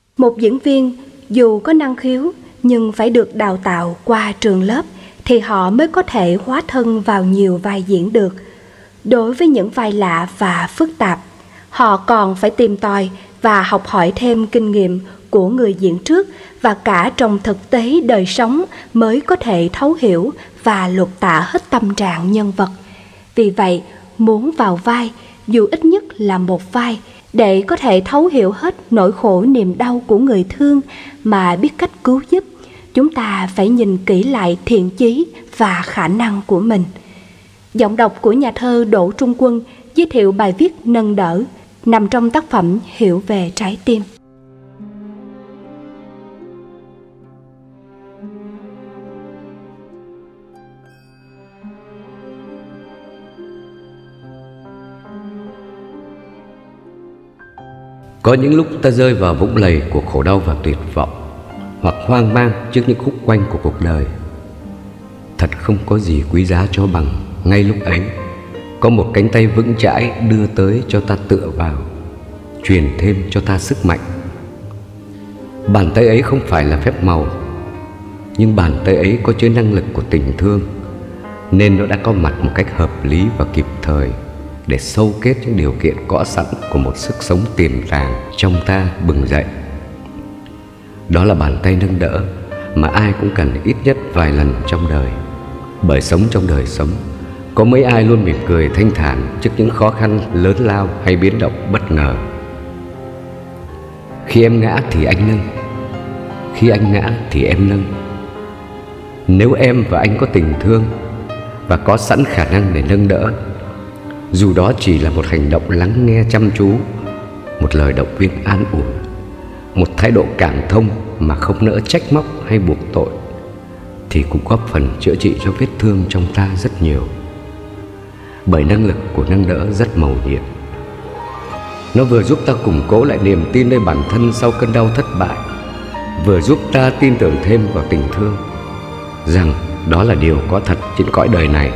Một diễn viên dù có năng khiếu nhưng phải được đào tạo qua trường lớp thì họ mới có thể hóa thân vào nhiều vai diễn được. Đối với những vai lạ và phức tạp, họ còn phải tìm tòi và học hỏi thêm kinh nghiệm của người diễn trước và cả trong thực tế đời sống mới có thể thấu hiểu và lột tả hết tâm trạng nhân vật. Vì vậy, muốn vào vai, dù ít nhất là một vai, để có thể thấu hiểu hết nỗi khổ niềm đau của người thương mà biết cách cứu giúp, chúng ta phải nhìn kỹ lại thiện chí và khả năng của mình. Giọng đọc của nhà thơ Đỗ Trung Quân giới thiệu bài viết Nâng Đỡ nằm trong tác phẩm Hiểu Về Trái Tim. Có những lúc ta rơi vào vũng lầy của khổ đau và tuyệt vọng, hoặc hoang mang trước những khúc quanh của cuộc đời. Thật không có gì quý giá cho bằng ngay lúc ấy có một cánh tay vững chãi đưa tới cho ta tựa vào, truyền thêm cho ta sức mạnh. Bàn tay ấy không phải là phép màu, nhưng bàn tay ấy có chứa năng lực của tình thương, nên nó đã có mặt một cách hợp lý và kịp thời để sâu kết những điều kiện có sẵn của một sức sống tiềm tàng trong ta bừng dậy. Đó là bàn tay nâng đỡ mà ai cũng cần ít nhất vài lần trong đời. Bởi sống trong đời sống, có mấy ai luôn mỉm cười thanh thản trước những khó khăn lớn lao hay biến động bất ngờ. Khi em ngã thì anh nâng, khi anh ngã thì em nâng. Nếu em và anh có tình thương và có sẵn khả năng để nâng đỡ, dù đó chỉ là một hành động lắng nghe chăm chú, một lời động viên an ủi, một thái độ cảm thông mà không nỡ trách móc hay buộc tội, thì cũng góp phần chữa trị cho vết thương trong ta rất nhiều. Bởi năng lực của nâng đỡ rất mầu nhiệm. Nó vừa giúp ta củng cố lại niềm tin nơi bản thân sau cơn đau thất bại, vừa giúp ta tin tưởng thêm vào tình thương, rằng đó là điều có thật trên cõi đời này.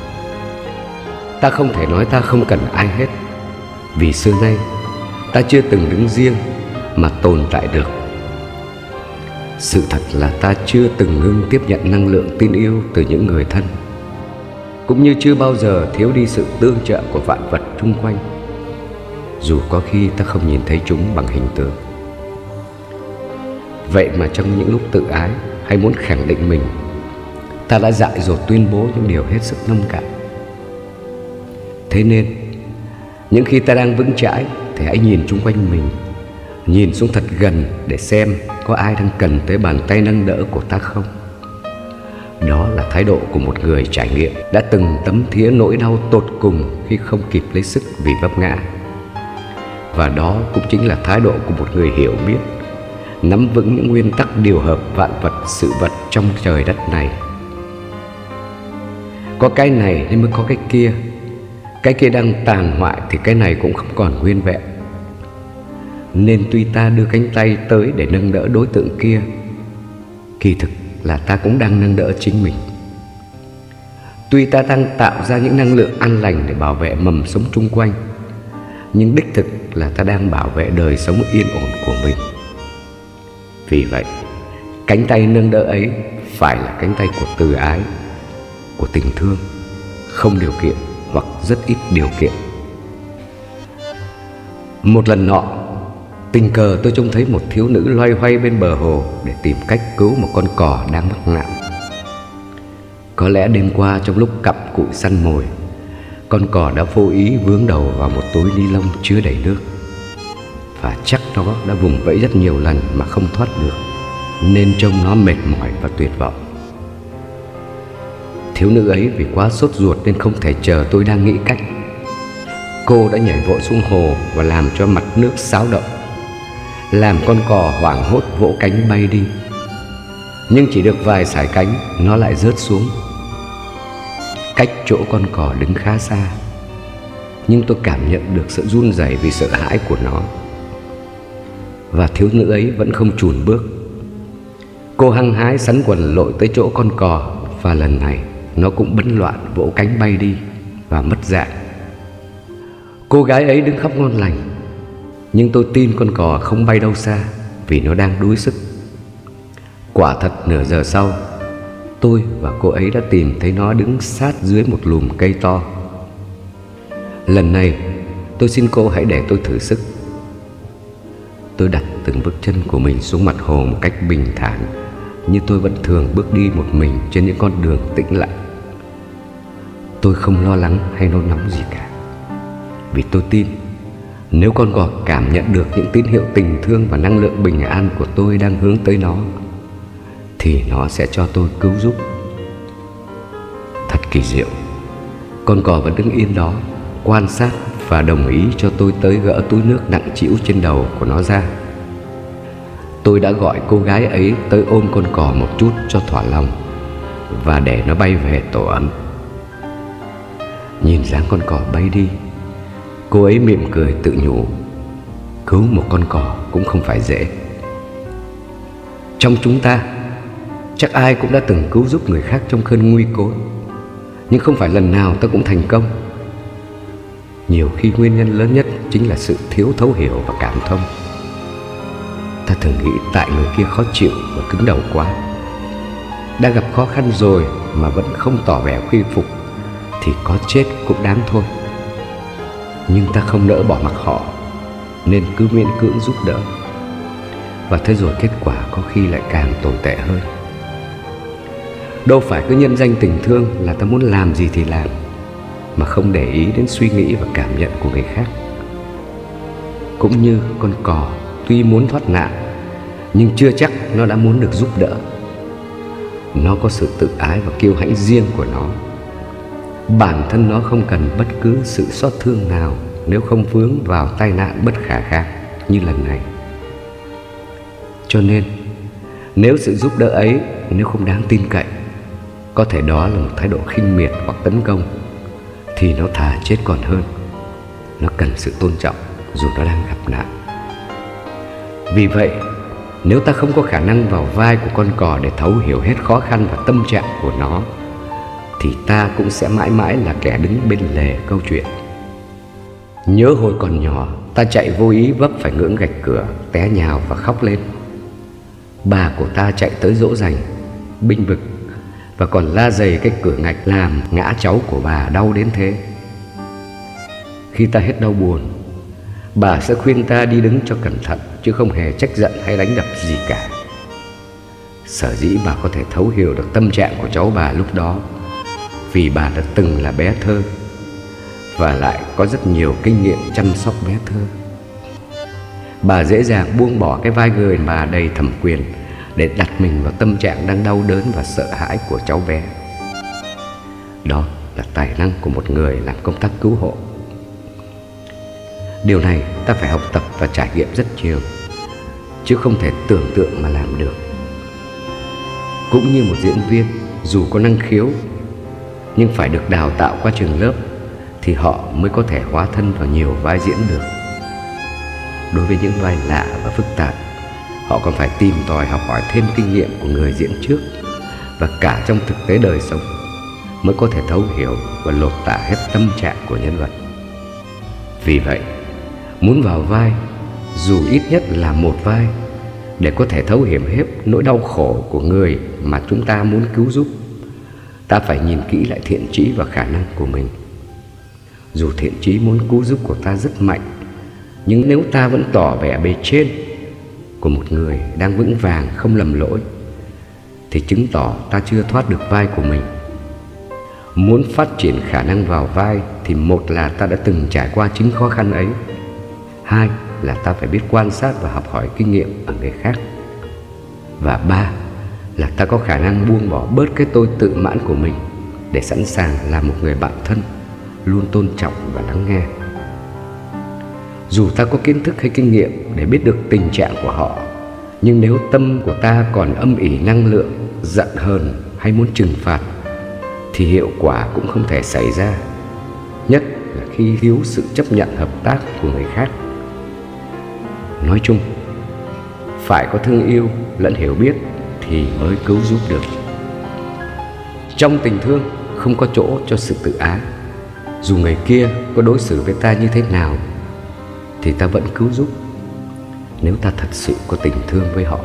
Ta không thể nói ta không cần ai hết, vì xưa nay ta chưa từng đứng riêng mà tồn tại được. Sự thật là ta chưa từng ngưng tiếp nhận năng lượng tin yêu từ những người thân, cũng như chưa bao giờ thiếu đi sự tương trợ của vạn vật chung quanh, dù có khi ta không nhìn thấy chúng bằng hình tượng. Vậy mà trong những lúc tự ái hay muốn khẳng định mình, ta đã dại dột tuyên bố những điều hết sức nông cạn. Thế nên, những khi ta đang vững chãi thì hãy nhìn chung quanh mình, nhìn xuống thật gần để xem có ai đang cần tới bàn tay nâng đỡ của ta không. Đó là thái độ của một người trải nghiệm, đã từng tấm thía nỗi đau tột cùng khi không kịp lấy sức vì vấp ngã. Và đó cũng chính là thái độ của một người hiểu biết, nắm vững những nguyên tắc điều hợp vạn vật sự vật trong trời đất này. Có cái này nên mới có cái kia. Cái kia đang tàn hoại thì cái này cũng không còn nguyên vẹn. Nên tuy ta đưa cánh tay tới để nâng đỡ đối tượng kia, kỳ thực là ta cũng đang nâng đỡ chính mình. Tuy ta đang tạo ra những năng lượng an lành để bảo vệ mầm sống chung quanh, nhưng đích thực là ta đang bảo vệ đời sống yên ổn của mình. Vì vậy, cánh tay nâng đỡ ấy phải là cánh tay của từ ái, của tình thương, không điều kiện hoặc rất ít điều kiện. Một lần nọ, tình cờ tôi trông thấy một thiếu nữ loay hoay bên bờ hồ để tìm cách cứu một con cò đang mắc nạn. Có lẽ đêm qua trong lúc cặm cụi săn mồi, con cò đã vô ý vướng đầu vào một túi ni lông chứa đầy nước, và chắc nó đã vùng vẫy rất nhiều lần mà không thoát được, nên trông nó mệt mỏi và tuyệt vọng. Thiếu nữ ấy vì quá sốt ruột nên không thể chờ tôi đang nghĩ cách. Cô đã nhảy vội xuống hồ và làm cho mặt nước xáo động, làm con cò hoảng hốt vỗ cánh bay đi. Nhưng chỉ được vài sải cánh, nó lại rớt xuống, cách chỗ con cò đứng khá xa. Nhưng tôi cảm nhận được sự run rẩy vì sợ hãi của nó. Và thiếu nữ ấy vẫn không chùn bước. Cô hăng hái sắn quần lội tới chỗ con cò, và lần này nó cũng bấn loạn vỗ cánh bay đi và mất dạng. Cô gái ấy đứng khóc ngon lành, nhưng tôi tin con cò không bay đâu xa, vì nó đang đuối sức. Quả thật nửa giờ sau, tôi và cô ấy đã tìm thấy nó đứng sát dưới một lùm cây to. Lần này tôi xin cô hãy để tôi thử sức. Tôi đặt từng bước chân của mình xuống mặt hồ một cách bình thản, như tôi vẫn thường bước đi một mình trên những con đường tĩnh lặng. Tôi không lo lắng hay nôn nóng gì cả, vì tôi tin nếu con cò cảm nhận được những tín hiệu tình thương và năng lượng bình an của tôi đang hướng tới nó, thì nó sẽ cho tôi cứu giúp. Thật kỳ diệu, con cò vẫn đứng yên đó, quan sát và đồng ý cho tôi tới gỡ túi nước nặng trĩu trên đầu của nó ra. Tôi đã gọi cô gái ấy tới ôm con cò một chút cho thỏa lòng và để nó bay về tổ ấm. Nhìn dáng con cò bay đi, cô ấy mỉm cười tự nhủ, cứu một con cò cũng không phải dễ. Trong chúng ta, chắc ai cũng đã từng cứu giúp người khác trong cơn nguy cố, nhưng không phải lần nào ta cũng thành công. Nhiều khi nguyên nhân lớn nhất chính là sự thiếu thấu hiểu và cảm thông. Ta thường nghĩ tại người kia khó chịu và cứng đầu quá, đã gặp khó khăn rồi mà vẫn không tỏ vẻ khuy phục thì có chết cũng đáng thôi. Nhưng ta không nỡ bỏ mặc họ, nên cứ miễn cưỡng giúp đỡ. Và thế rồi kết quả có khi lại càng tồi tệ hơn. Đâu phải cứ nhân danh tình thương là ta muốn làm gì thì làm, mà không để ý đến suy nghĩ và cảm nhận của người khác. Cũng như con cò tuy muốn thoát nạn, nhưng chưa chắc nó đã muốn được giúp đỡ. Nó có sự tự ái và kiêu hãnh riêng của nó. Bản thân nó không cần bất cứ sự xót thương nào nếu không vướng vào tai nạn bất khả kháng như lần này. Cho nên, nếu sự giúp đỡ ấy nếu không đáng tin cậy, có thể đó là một thái độ khinh miệt hoặc tấn công, thì nó thà chết còn hơn. Nó cần sự tôn trọng dù nó đang gặp nạn. Vì vậy, nếu ta không có khả năng vào vai của con cò để thấu hiểu hết khó khăn và tâm trạng của nó, thì ta cũng sẽ mãi mãi là kẻ đứng bên lề câu chuyện. Nhớ hồi còn nhỏ, ta chạy vô ý vấp phải ngưỡng gạch cửa, té nhào và khóc lên. Bà của ta chạy tới dỗ dành, bênh vực và còn la dày cái cửa ngạch làm ngã cháu của bà đau đến thế. Khi ta hết đau buồn, bà sẽ khuyên ta đi đứng cho cẩn thận, chứ không hề trách giận hay đánh đập gì cả. Sở dĩ bà có thể thấu hiểu được tâm trạng của cháu bà lúc đó vì bà đã từng là bé thơ, và lại có rất nhiều kinh nghiệm chăm sóc bé thơ. Bà dễ dàng buông bỏ cái vai người bà đầy thẩm quyền để đặt mình vào tâm trạng đang đau đớn và sợ hãi của cháu bé. Đó là tài năng của một người làm công tác cứu hộ. Điều này ta phải học tập và trải nghiệm rất nhiều, chứ không thể tưởng tượng mà làm được. Cũng như một diễn viên, dù có năng khiếu, nhưng phải được đào tạo qua trường lớp, thì họ mới có thể hóa thân vào nhiều vai diễn được. Đối với những vai lạ và phức tạp, họ còn phải tìm tòi học hỏi thêm kinh nghiệm của người diễn trước, và cả trong thực tế đời sống mới có thể thấu hiểu và lột tả hết tâm trạng của nhân vật. Vì vậy, muốn vào vai, dù ít nhất là một vai, để có thể thấu hiểu hết nỗi đau khổ của người mà chúng ta muốn cứu giúp, ta phải nhìn kỹ lại thiện chí và khả năng của mình. Dù thiện chí muốn cứu giúp của ta rất mạnh, nhưng nếu ta vẫn tỏ vẻ bề trên của một người đang vững vàng không lầm lỗi, thì chứng tỏ ta chưa thoát được vai của mình. Muốn phát triển khả năng vào vai thì một là ta đã từng trải qua chính khó khăn ấy, hai là ta phải biết quan sát và học hỏi kinh nghiệm ở người khác, và ba là ta có khả năng buông bỏ bớt cái tôi tự mãn của mình để sẵn sàng làm một người bạn thân, luôn tôn trọng và lắng nghe. Dù ta có kiến thức hay kinh nghiệm để biết được tình trạng của họ, nhưng nếu tâm của ta còn âm ỉ năng lượng, giận hờn hay muốn trừng phạt, thì hiệu quả cũng không thể xảy ra, nhất là khi thiếu sự chấp nhận hợp tác của người khác. Nói chung, phải có thương yêu lẫn hiểu biết thì mới cứu giúp được. Trong tình thương không có chỗ cho sự tự ái. Dù người kia có đối xử với ta như thế nào thì ta vẫn cứu giúp. nếu ta thật sự có tình thương với họ.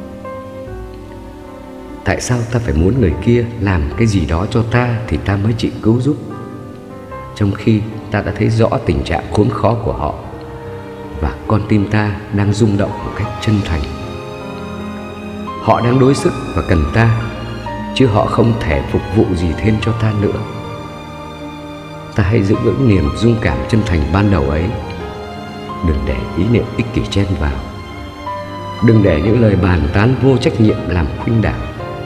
Tại sao ta phải muốn người kia làm cái gì đó cho ta thì ta mới chịu cứu giúp, trong khi ta đã thấy rõ tình trạng khốn khó của họ và con tim ta đang rung động một cách chân thành. Họ đang đuối sức và cần ta, chứ họ không thể phục vụ gì thêm cho ta nữa. Ta hãy giữ vững niềm dung cảm chân thành ban đầu ấy. Đừng để ý niệm ích kỷ chen vào. Đừng để những lời bàn tán vô trách nhiệm làm khuynh đảo.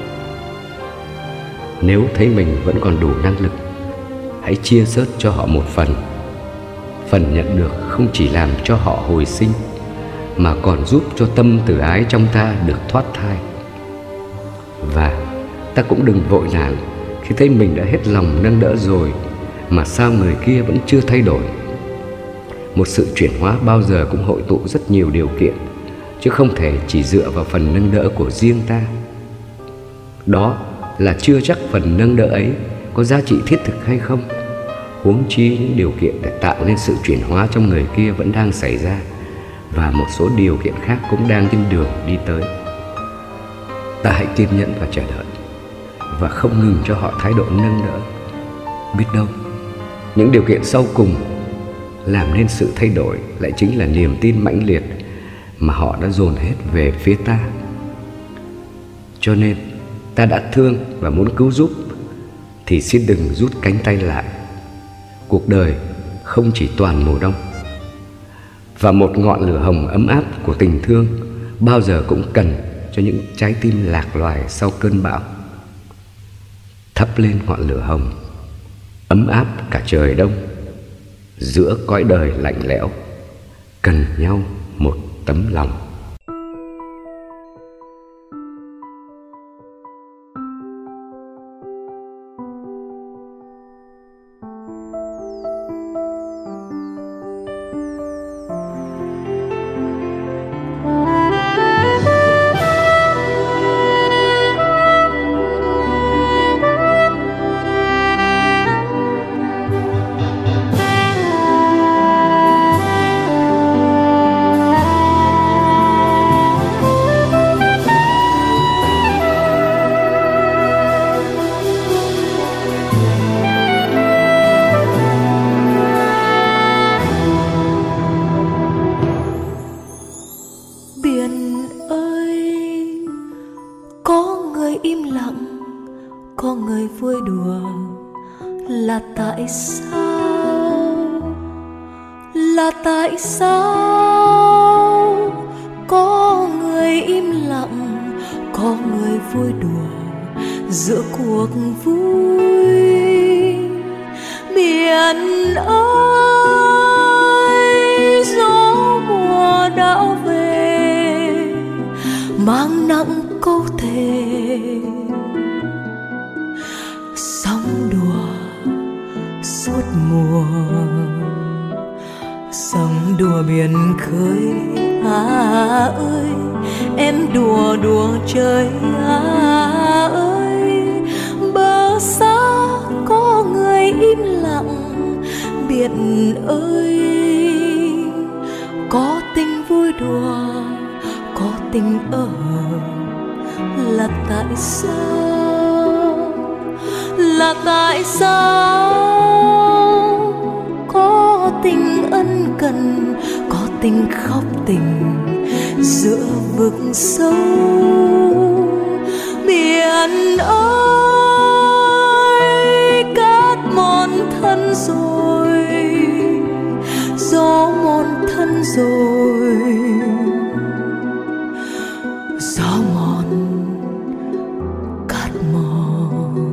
Nếu thấy mình vẫn còn đủ năng lực, hãy chia sớt cho họ một phần. Phần nhận được không chỉ làm cho họ hồi sinh, mà còn giúp cho tâm từ ái trong ta được thoát thai. Và ta cũng đừng vội nản khi thấy mình đã hết lòng nâng đỡ rồi mà sao người kia vẫn chưa thay đổi. Một sự chuyển hóa bao giờ cũng hội tụ rất nhiều điều kiện, chứ không thể chỉ dựa vào phần nâng đỡ của riêng ta. Đó là chưa chắc phần nâng đỡ ấy có giá trị thiết thực hay không. Huống chi những điều kiện để tạo nên sự chuyển hóa trong người kia vẫn đang xảy ra, và một số điều kiện khác cũng đang trên đường đi tới. Ta hãy kiên nhẫn và chờ đợi, và không ngừng cho họ thái độ nâng đỡ. Biết đâu, những điều kiện sau cùng làm nên sự thay đổi lại chính là niềm tin mãnh liệt mà họ đã dồn hết về phía ta. Cho nên, ta đã thương và muốn cứu giúp thì xin đừng rút cánh tay lại. Cuộc đời không chỉ toàn mùa đông, và một ngọn lửa hồng ấm áp của tình thương bao giờ cũng cần cho những trái tim lạc loài sau cơn bão. Thắp lên ngọn lửa hồng ấm áp cả trời đông. Giữa cõi đời lạnh lẽo, cần nhau một tấm lòng. có người vui đùa là tại sao? Là tại sao có người im lặng, có người vui đùa giữa cuộc vui? Biển ơi, gió mùa đã về mang nặng câu thề, sóng đùa suốt mùa, sóng đùa biển khơi. Ơi em đùa đùa trời ơi, bờ xa có người im lặng. Biển ơi, có tình vui đùa, có tình ở, là tại sao? Là tại sao có tình ân cần, có tình khóc tình giữa vực sâu? Biển ơi, cát mòn thân rồi, gió mòn thân rồi, gió mòn cát mòn.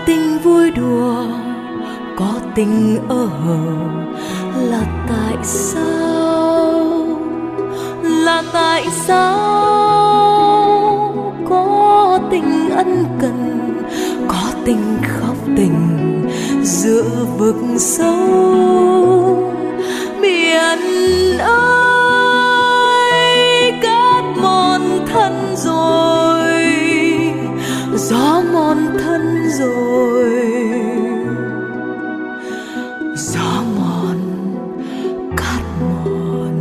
tình vui đùa, có tình ở là tại sao? Là tại sao có tình ân cần, có tình khóc tình giữa vực sâu? Biển ơi, cát mòn thân rồi, gió mòn thân rồi, gió mòn cát mòn.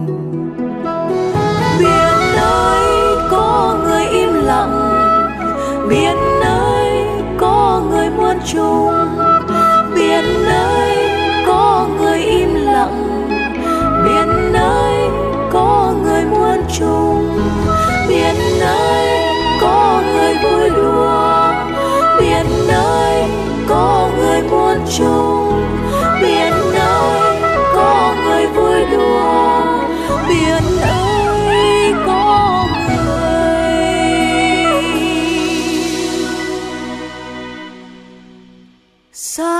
Biển ơi, có người im lặng, biển ơi, có người muốn chung. Biển ơi, có người im lặng, biển ơi, có người muốn chung. Biển ơi, có người vui đùa, biển ơi, có người muốn chung. Biển ơi, có người vui đùa, biển ơi, có người xa.